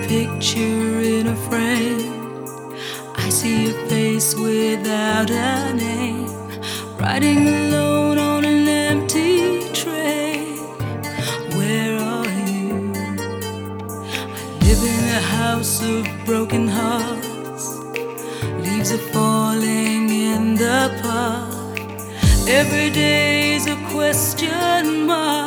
picture in a frame. I see a face without a name, riding alone on an empty train. Where are you? I live in a house of broken hearts. Leaves are falling in the park. Every day's a question mark.